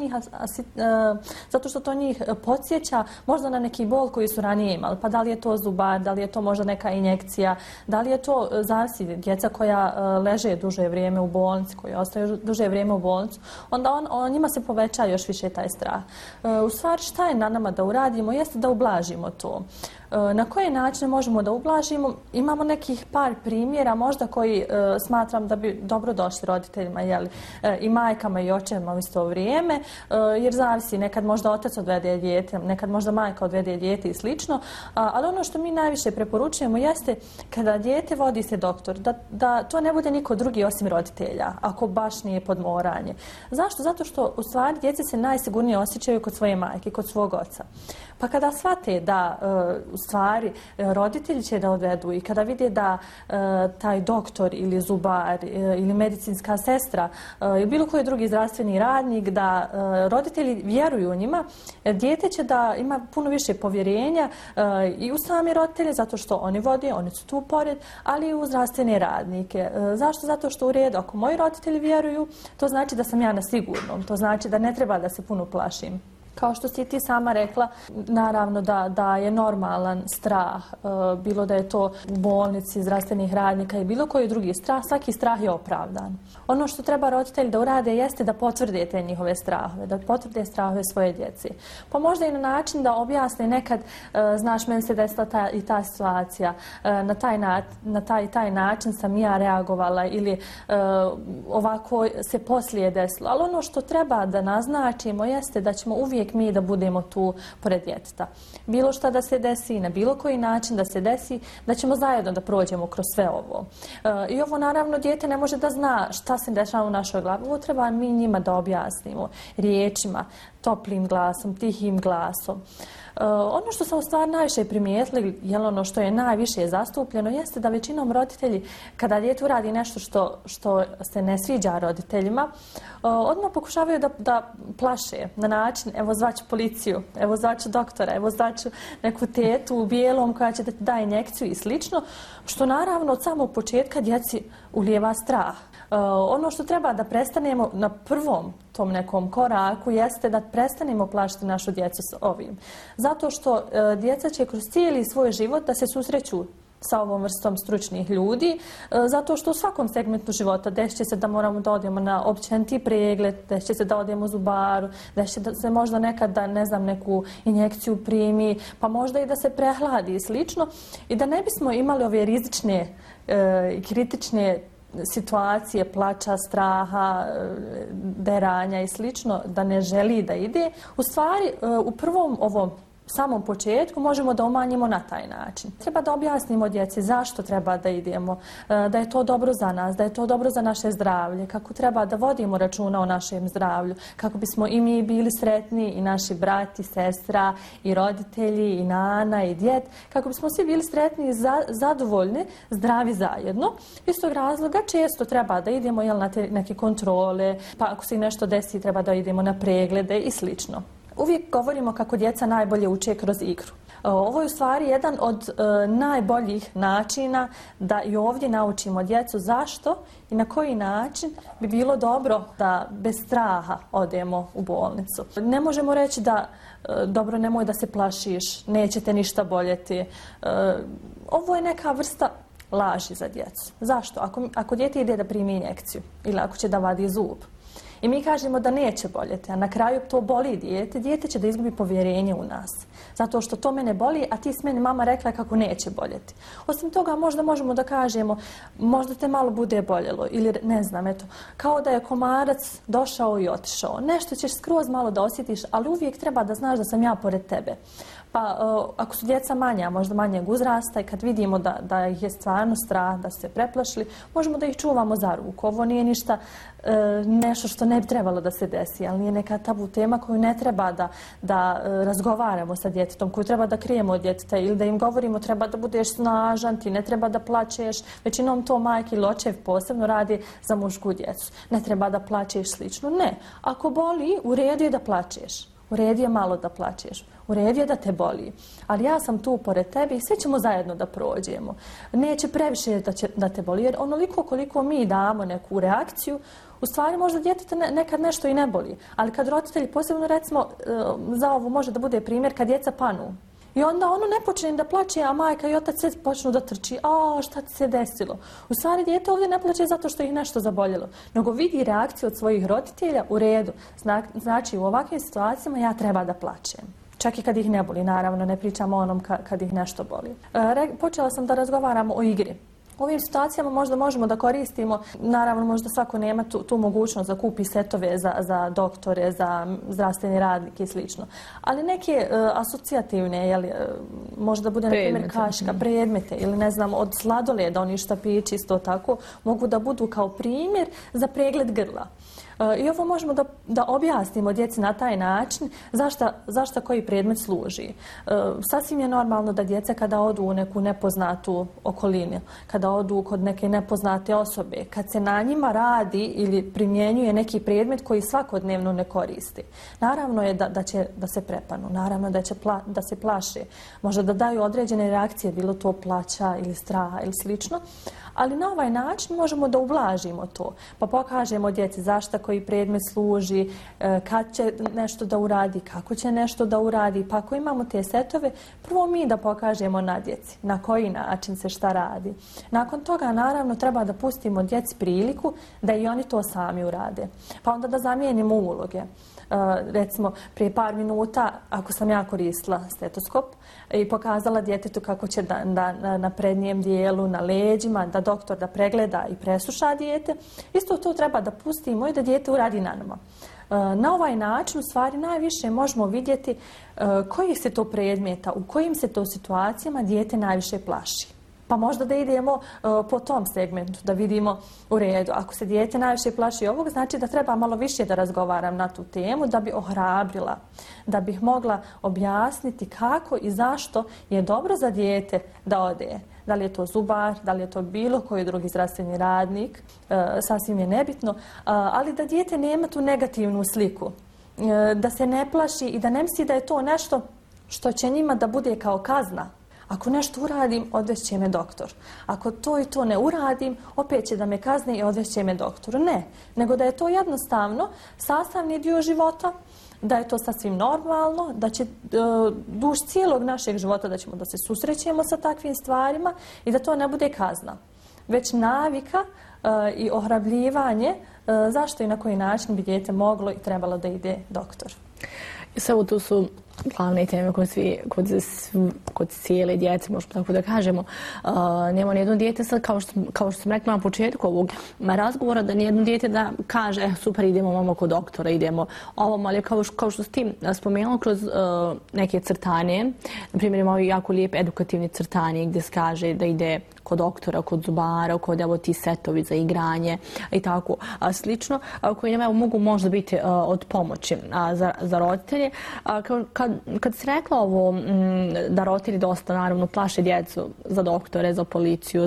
što to njih podsjeća možda na neki bol koji su ranije imali. Pa da li je to zubar, da li je to možda neka injekcija, da li je to zavisi djeca koja leže duže vrijeme u bolnici, koji ostaju duže vrijeme u bolnicu, onda njima se poveća još više taj strah. U stvari, šta je na nama da uradimo jeste da ublažimo to. Na koje načine možemo da ublažimo? Imamo nekih par primjera možda koji smatram da bi dobro došli roditeljima, i majkama i očevima u isto vrijeme, jer zavisi, nekad možda otac odvede dijete, nekad možda majka odvede dijete i slično, ali ono što mi najviše preporučujemo jeste kada dijete vodi se doktor, da to ne bude niko drugi osim roditelja, ako baš nije podmoranje. Zašto? Zato što u stvari djeca se najsigurnije osjećaju kod svoje majke, kod svog oca. Pa kada shvate da u stvari roditelji će da odvedu i kada vide da taj doktor ili zubar ili medicinska sestra ili bilo koji drugi zdravstveni radnik, da roditelji vjeruju u njima, dijete će da ima puno više povjerenja i u sami roditelje, zato što oni vode, oni su tu pored, ali i u zdravstvene radnike. Zašto? Zato što u redu, ako moji roditelji vjeruju, to znači da sam ja na sigurnom, to znači da ne treba da se puno plašim. Kao što si ti sama rekla, naravno da je normalan strah, bilo da je to u bolnici, zdravstvenih radnika i bilo koji drugi strah, svaki strah je opravdan. Ono što treba roditelji da urade jeste da potvrde te njihove strahove, da potvrde strahove svoje djece. Pa možda i na način da objasne nekad, znaš, meni se desila i ta situacija, na taj način sam ja reagovala ili ovako se poslije desilo. Ali ono što treba da naznačimo jeste da ćemo uvijek mi da budemo tu pored djeteta. Bilo šta da se desi, na bilo koji način da se desi, da ćemo zajedno da prođemo kroz sve ovo. I ovo naravno dijete ne može da zna šta se dešava u našoj glavi. Ovo treba mi njima da objasnimo riječima, toplim glasom, tihim glasom. Ono što sam u stvari najviše primijetili, ono što je najviše zastupljeno, jeste da većinom roditelji, kada dijete uradi nešto što se ne sviđa roditeljima, odmah pokušavaju da plaše na način, evo zvaću policiju, evo zvaću doktora, evo zvaću neku tetu u bijelom koja će da ti da injekciju i slično, što naravno od samog početka djeci ulijeva strah. Ono što treba da prestanemo na prvom tom nekom koraku jeste da prestanemo plašiti našu djecu s ovim. Zato što djeca će kroz cijeli svoj život da se susreću sa ovom vrstom stručnih ljudi, zato što u svakom segmentu života desit će se da moramo da odemo na općeniti pregled, desit će se da odemo u zubaru, desit će se možda nekad da, ne znam, neku injekciju primi, pa možda i da se prehladi i slično. I da ne bismo imali ove rizične i kritične situacije, plača, straha, deranja i slično, da ne želi da ide, u stvari u prvom ovom samom početku možemo da umanjimo na taj način. Treba da objasnimo djeci zašto treba da idemo, da je to dobro za nas, da je to dobro za naše zdravlje, kako treba da vodimo računa o našem zdravlju, kako bismo i mi bili sretni, i naši brat, i sestra, i roditelji, i nana, i djed, kako bismo svi bili sretni i zadovoljni, zdravi zajedno. Iz tog razloga često treba da idemo na te neke kontrole, pa ako se nešto desi treba da idemo na preglede i slično. Uvijek govorimo kako djeca najbolje uče kroz igru. Ovo je u stvari jedan od najboljih načina da i ovdje naučimo djecu zašto i na koji način bi bilo dobro da bez straha odemo u bolnicu. Ne možemo reći da dobro, nemoj da se plašiš, neće te ništa boljeti. Ovo je neka vrsta laži za djecu. Zašto? Ako dijete ide da primi injekciju ili ako će da vadi zub, i mi kažemo da neće boljeti, a na kraju to boli dijete će da izgubi povjerenje u nas. Zato što to mene boli, a ti s meni mama rekla kako neće boljeti. Osim toga, možda možemo da kažemo, možda te malo bude boljelo, ili ne znam, eto, kao da je komarac došao i otišao. Nešto ćeš skroz malo da osjetiš, ali uvijek treba da znaš da sam ja pored tebe. Pa ako su djeca manja, možda manjeg uzrasta i kad vidimo da ih je stvarno strah, da su se preplašili, možemo da ih čuvamo za ruku. Ovo nije ništa nešto što ne bi trebalo da se desi, ali nije neka tabu tema koju ne treba da razgovaramo sa djetetom, koju treba da krijemo od djeteta ili da im govorimo treba da budeš snažan, ti ne treba da plačeš. Većinom to majke ili očev posebno radi za mušku djecu. Ne treba da plačeš slično. Ne. Ako boli, u redu je da plačeš. U redu je malo da plačeš. U redu je da te boli. Ali ja sam tu pored tebe i sve ćemo zajedno da prođemo. Neće previše da te boli, jer onoliko koliko mi damo neku reakciju, u stvari možda djeteta nekad nešto i ne boli. Ali kad roditelji, posebno recimo za ovo može da bude primjer kad djeca panu. I onda ono ne počne da plače, a majka i otac sve počnu da trči. A šta ti se desilo? U stvari dijete ovdje ne plače zato što ih nešto zaboljelo, nego vidi reakciju od svojih roditelja u redu. Znači u ovakvim situacijama ja treba da plačem. Čak i kad ih ne boli, naravno, ne pričamo o onom kad ih nešto boli. Počela sam da razgovaram o igri. U ovim situacijama možda možemo da koristimo, naravno možda svako nema tu mogućnost da kupi setove za doktore, za zdravstveni radnike i slično. Ali neke asocijativne, možda bude na primjer kašika, predmete ili ne znam od sladoleda, oni štapići isto tako, mogu da budu kao primjer za pregled grla. I ovo možemo da objasnimo djeci na taj način zašto koji predmet služi. Sasvim je normalno da djeca kada odu u neku nepoznatu okolinu, kada odu kod neke nepoznate osobe, kad se na njima radi ili primjenjuje neki predmet koji svakodnevno ne koristi. Naravno je da će da se prepanu, naravno da se plaše, možda da daju određene reakcije, bilo to plaća ili straha ili slično. Ali na ovaj način možemo da ublažimo to, pa pokažemo djeci zašto koji predmet služi, kad će nešto da uradi, kako će nešto da uradi, pa ako imamo te setove, prvo mi da pokažemo na djeci na koji način se šta radi. Nakon toga naravno treba da pustimo djeci priliku da i oni to sami urade, pa onda da zamijenimo uloge. Recimo, prije par minuta, ako sam ja koristila stetoskop i pokazala djetetu kako će na prednjem dijelu, na leđima, da doktor da pregleda i presluša dijete, isto to treba da pustimo i da dijete uradi na nama. Na ovaj način, u stvari, najviše možemo vidjeti kojih se to predmeta, u kojim se to situacijama dijete najviše plaši. Pa možda da idemo po tom segmentu, da vidimo u redu. Ako se dijete najviše plaši ovog, znači da treba malo više da razgovaram na tu temu, da bi ohrabrila, da bih mogla objasniti kako i zašto je dobro za dijete da ode. Da li je to zubar, da li je to bilo koji drugi zdravstveni radnik, sasvim je nebitno, ali da dijete nema tu negativnu sliku, da se ne plaši i da ne misli da je to nešto što će njima da bude kao kazna. Ako nešto uradim, odvešće me doktor. Ako to i to ne uradim, opet će da me kazne i odvešće me doktoru. Ne, nego da je to jednostavno sastavni dio života, da je to sasvim normalno, da će duž cijelog našeg života da ćemo da se susrećemo sa takvim stvarima i da to ne bude kazna, već navika i ohrabljivanje zašto i na koji način bi dijete moglo i trebalo da ide doktor. Samo tu su glavne teme kod cijele djece, možemo tako da kažemo. Nema nijedno dijete sad, kao što sam rekla na početku ovog razgovora, da nijedno dijete da kaže super, idemo mamo kod doktora, idemo ovom, ali kao što si ti spomenula kroz neke crtane, na primjer imamo jako lijep edukativni crtanje gdje se kaže da ide kod doktora, kod zubara, kod evo ti setovi za igranje i tako slično, koji nam mogu možda biti od pomoći za roditelje. Kad si rekla ovo da roditelji dosta naravno plaše djecu za doktore, za policiju,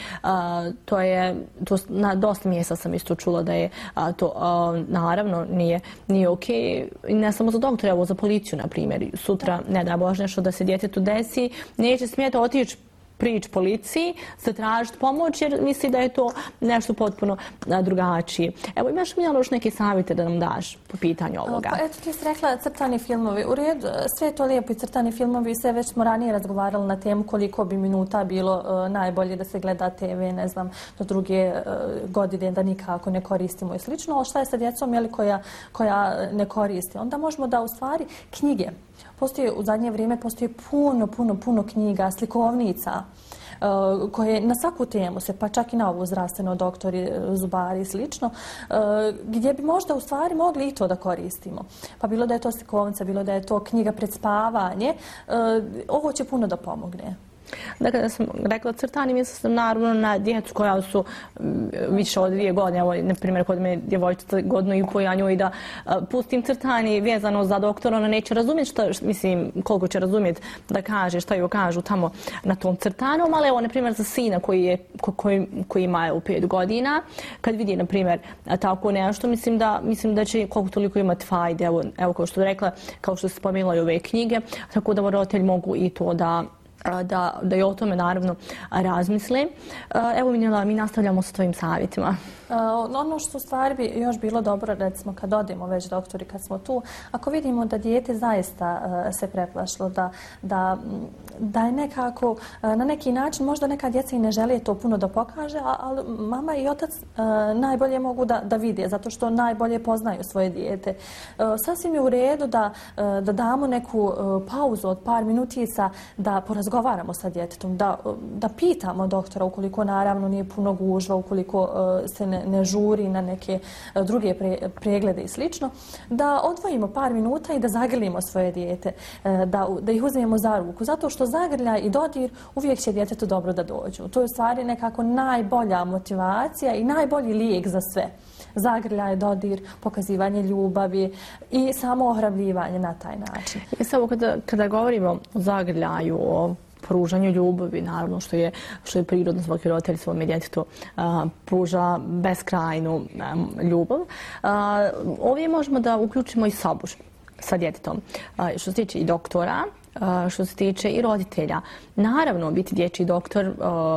na dosta mjesta sam isto čula da je to naravno nije okej. Ne samo za doktore, evo za policiju na primjer. Sutra, ne da Bože, nešto da se djetetu desi, neće smjeti otići prići policiji, zatražiti pomoć jer misli da je to nešto potpuno drugačije. Evo, imaš li još neke savjete da nam daš po pitanju ovoga? Pa eto, ti si rekla crtani filmovi. U redu, sve je to lijepo i crtani filmovi, sve već smo ranije razgovarali na temu koliko bi minuta bilo najbolje da se gleda TV, ne znam, do druge godine da nikako ne koristimo i slično, ali šta je sa djecom koja ne koristi? Onda možemo da u stvari knjige. U zadnje vrijeme postoji puno knjiga, slikovnica koje na svaku temu se, pa čak i na ovu zdravstveno, doktori, zubari i slično, gdje bi možda u stvari mogli i to da koristimo. Pa bilo da je to slikovnica, bilo da je to knjiga pred spavanje, ovo će puno da pomogne. Dakle, da sam rekla crtani, mislim sam naravno na djecu koja su više od 2 godine. Evo, na primjer, kod me djevojčica 1,5 godina, ja njoj da pustim crtani vezano za doktora, ona neće razumjeti koliko će razumjeti da kaže šta joj kažu tamo na tom crtanom, ali evo, na primjer, za sina koji ima 5 godina, kad vidi, na primjer, tako nešto, mislim da će koliko toliko imati fajde. Evo, kao što je rekla, kao što se spomenula i ove knjige, tako da roditelji mogu i to da i o tome naravno razmisle. Evo, Minela, mi nastavljamo sa tvojim savjetima. Ono što u stvari bi još bilo dobro, recimo kad odemo već doktori, kad smo tu, ako vidimo da dijete zaista se preplašilo, da je nekako na neki način, možda neka djeca i ne žele to puno da pokaže, ali mama i otac najbolje mogu da vide, zato što najbolje poznaju svoje dijete. Sasvim je u redu da damo neku pauzu od par minutica, da porazgovaramo sa djetetom, da pitamo doktora ukoliko naravno nije puno gužva, ukoliko se ne žuri na neke druge preglede i slično, da odvojimo par minuta i da zagrlimo svoje dijete, da ih uzmemo za ruku, zato što zagrljaj i dodir uvijek će djetetu dobro da dođu. To je u stvari nekako najbolja motivacija i najbolji lijek za sve. Zagrljaj, dodir, pokazivanje ljubavi i samo ohrabljivanje na taj način. I samo kada govorimo o zagrljaju, o pružanju ljubavi, naravno što je prirodno, svaki roditelj svome djetetu pruža beskrajnu ljubav. Ovdje možemo da uključimo i sabur sa djetetom. Što se tiče i doktora, što se tiče i roditelja. Naravno, biti dječji doktor,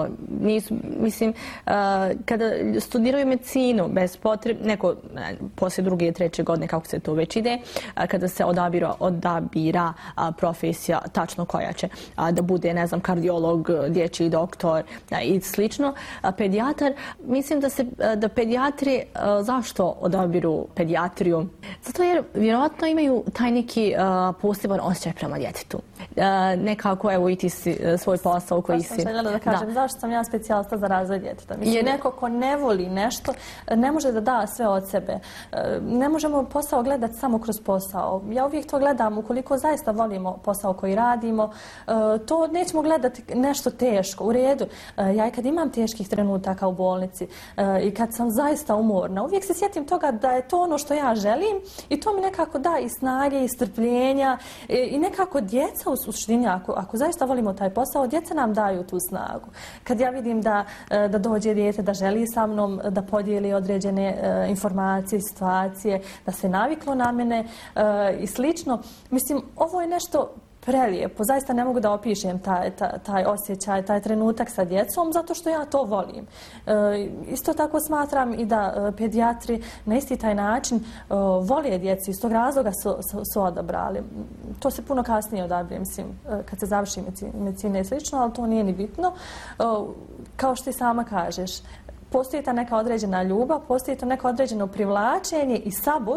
mislim, kada studiraju medicinu, bez potrebe, neko poslije 2. i 3. godine, kako se to već ide, kada se odabira profesija tačno koja će da bude, ne znam, kardiolog, dječji doktor i slično, pedijatar, mislim da pedijatri, zašto odabiru pedijatriju? Zato jer vjerojatno imaju taj neki poseban osjećaj prema djetetu. Nekako, evo, i ti si svoj posao koji si... Sam željela da kažem, zašto sam ja specijalista za razvoj djeteta? Mislim, neko ko ne voli nešto, ne može da da sve od sebe. Ne možemo posao gledati samo kroz posao. Ja uvijek to gledam, ukoliko zaista volimo posao koji radimo, to nećemo gledati nešto teško. U redu, ja i kad imam teških trenutaka u bolnici i kad sam zaista umorna, uvijek se sjetim toga da je to ono što ja želim i to mi nekako da i snage i strpljenja i nekako djeca u suštini, ako zaista volimo taj posao, djeca nam daju tu snagu. Kad ja vidim da dođe dijete, da želi sa mnom da podijeli određene informacije, situacije, da se naviklo na mene i slično, mislim, ovo je nešto prelijepo. Zaista ne mogu da opišem taj osjećaj, taj trenutak sa djecom, zato što ja to volim. Isto tako smatram i da pedijatri na isti taj način vole djecu, iz tog razloga su odabrali. To se puno kasnije odabire, mislim, kad se završi medicina i slično, ali to nije ni bitno. Kao što i sama kažeš, postoji ta neka određena ljubav, postoji to neko određeno privlačenje i sabur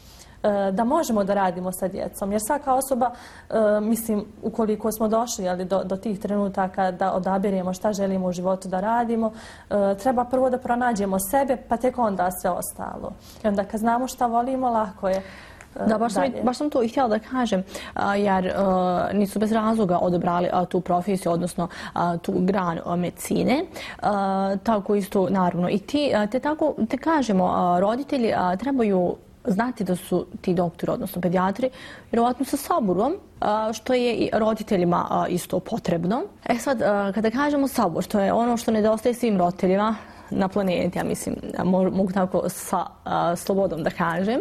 da možemo da radimo sa djecom. Jer svaka osoba, mislim, ukoliko smo došli do tih trenutaka da odabiremo šta želimo u životu da radimo, treba prvo da pronađemo sebe, pa tek onda sve ostalo. I onda kad znamo šta volimo, lako je. Da, baš sam to i htjela da kažem, jer nisu bez razloga odabrali tu profesiju, odnosno tu granu medicine. Tako isto, naravno, i te kažemo, roditelji trebaju znati da su ti doktori, odnosno pedijatri, vjerovatno sa saburom, što je i roditeljima isto potrebno. Sad, kada kažemo sabor, to je ono što nedostaje svim roditeljima na planeti, ja mislim, mogu tako sa slobodom da kažem.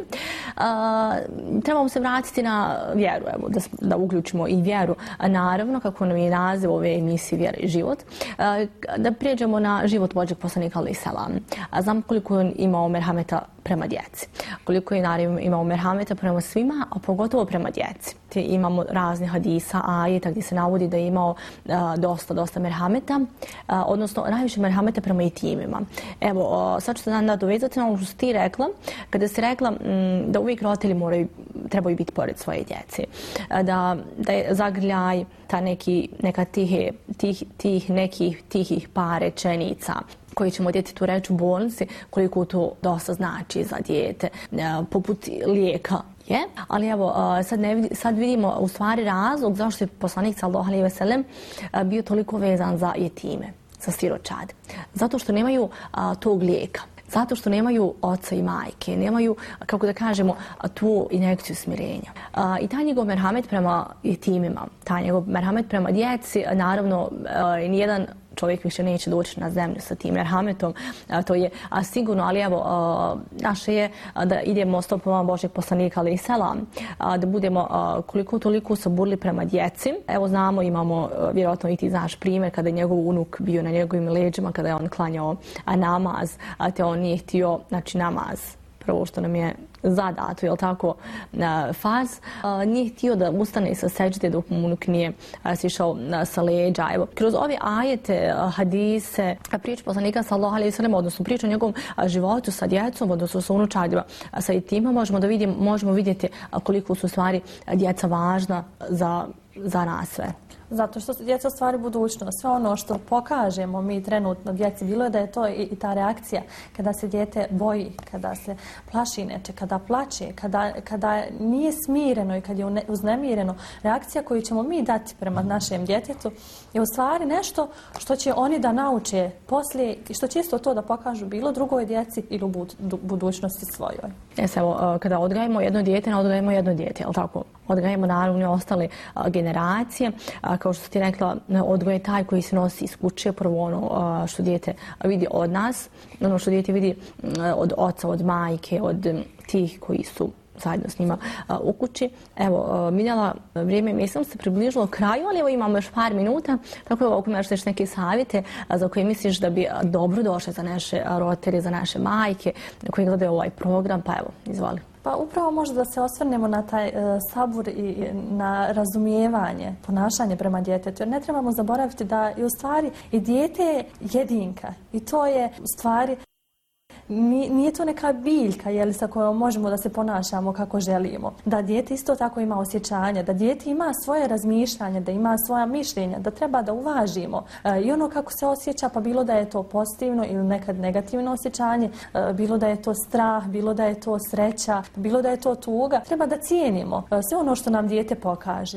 Trebamo se vratiti na vjeru, evo, da uključimo i vjeru. Naravno, kako nam je naziv ove emisije Vjera i život, da prijeđemo na život Božjeg poslanika alejhi selam. Znam koliko je imao merhameta prema djeci. Koliko je naravno imao merhameta prema svima, a pogotovo prema djeci. Imamo razne hadisa, ajeta gdje se navodi da je imao dosta merhameta, odnosno najviše merhameta prema jetimima. Evo, sad ću se da dovezati na ono što si ti rekla, kada si rekla da uvijek roditelji trebaju biti pored svoje djece. Da je zagrljaj, neka tihih par rečenica koji ćemo djetetu reći u bolnici, koliko to dosta znači za dijete, poput lijeka. Ali evo, sad vidimo u stvari razlog zašto je poslanik sallallahu alejhi ve sellem bio toliko vezan za jetime, za siročad. Zato što nemaju tog lijeka. Zato što nemaju oca i majke, nemaju, kako da kažemo, tu injekciju smirenja. I taj njegov merhamet prema jetimima, taj njegov merhamet prema djeci, naravno, nijedan čovjek više neće doći na zemlju sa tim merhametom. To je sigurno, ali evo, naše je da idemo stopama Božjeg poslanika, ali i selam, da budemo koliko toliko saburli prema djeci. Evo znamo, imamo, vjerojatno i ti znaš primjer, kada je njegov unuk bio na njegovim leđima, kada je on klanjao namaz, te on nije htio, znači namaz, prvo što nam je zadato, jel tako, faz, nije htio da ustane sa seđde dok mu unuk nije sišao sa leđa. Evo, kroz ove ajete, hadise, priču poslanika sallallahu alejhi ve sellem, odnosno priču o njegovom životu sa djecom, odnosno sa unučadima, sa itima, možemo vidjeti koliko su stvari djeca važna za nas sve. Zato što su djeca stvari budućnost. Sve ono što pokažemo mi trenutno djeci, bilo je da je to i ta reakcija kada se dijete boji, kada se plaši neče, kada plače, kada nije smireno i kad je uznemireno. Reakcija koju ćemo mi dati prema našem djetetu je u stvari nešto što će oni da nauče poslije i što će isto to da pokažu bilo drugoj djeci ili u budućnosti svojoj. Evo, kada odgajamo jedno dijete, ne odgajamo jedno dijete, jel tako? Odgajamo naravno i ostale generacije. Kao što ti rekla, odgoj je taj koji se nosi iz kuće, prvo ono što dijete vidi od nas, ono što dijete vidi od oca, od majke, od tih koji su zajedno s njima u kući. Evo, Miljana, vrijeme mislim se približilo kraju, ali evo imamo još par minuta, tako evo, ako imaš još neke savjete za koje misliš da bi dobro došle za naše roditelje, za naše majke koji gledaju ovaj program, pa evo, izvoli. Pa upravo možda da se osvrnemo na taj sabur i na razumijevanje, ponašanje prema djetetu. Jer ne trebamo zaboraviti da je u stvari i dijete je jedinka. I to je u stvari, nije to neka biljka sa kojom možemo da se ponašamo kako želimo. Da dijete isto tako ima osjećanja, da dijete ima svoje razmišljanje, da ima svoja mišljenja, da treba da uvažimo. I ono kako se osjeća, pa bilo da je to pozitivno ili nekad negativno osjećanje, bilo da je to strah, bilo da je to sreća, bilo da je to tuga, treba da cijenimo sve ono što nam dijete pokaže.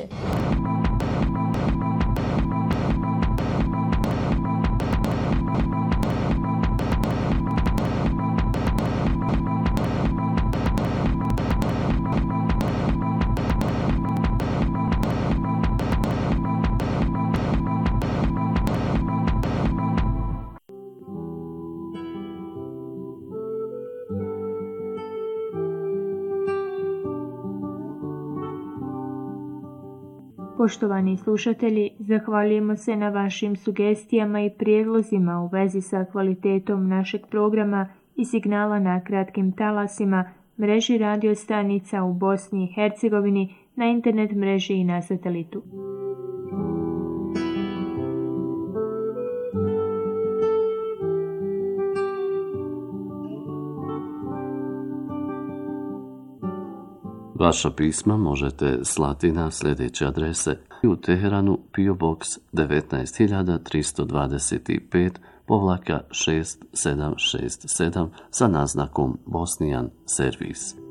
Poštovani slušatelji, zahvaljujemo se na vašim sugestijama i prijedlozima u vezi sa kvalitetom našeg programa i signala na kratkim talasima, mreži radio stanica u Bosni i Hercegovini, na internet mreži i na satelitu. Vaša pisma možete slati na sljedeće adrese: u Teheranu PO Box 19325-6767 sa naznakom Bosnijan servis.